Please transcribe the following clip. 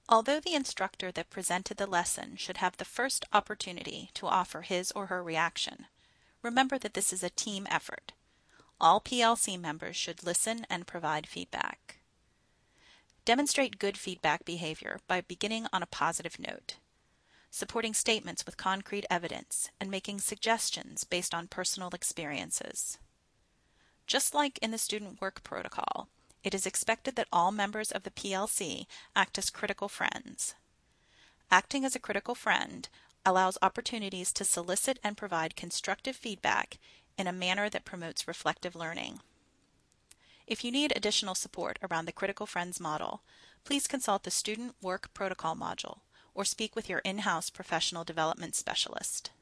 Although the instructor that presented the lesson should have the first opportunity to offer his or her reaction, remember that this is a team effort. All PLC members should listen and provide feedback. Demonstrate good feedback behavior by beginning on a positive note, supporting statements with concrete evidence, and making suggestions based on personal experiences. Just like in the student work protocol, it is expected that all members of the PLC act as critical friends. Acting as a critical friend allows opportunities to solicit and provide constructive feedback in a manner that promotes reflective learning. If you need additional support around the Critical Friends model, please consult the Student Work Protocol module or speak with your in-house professional development specialist.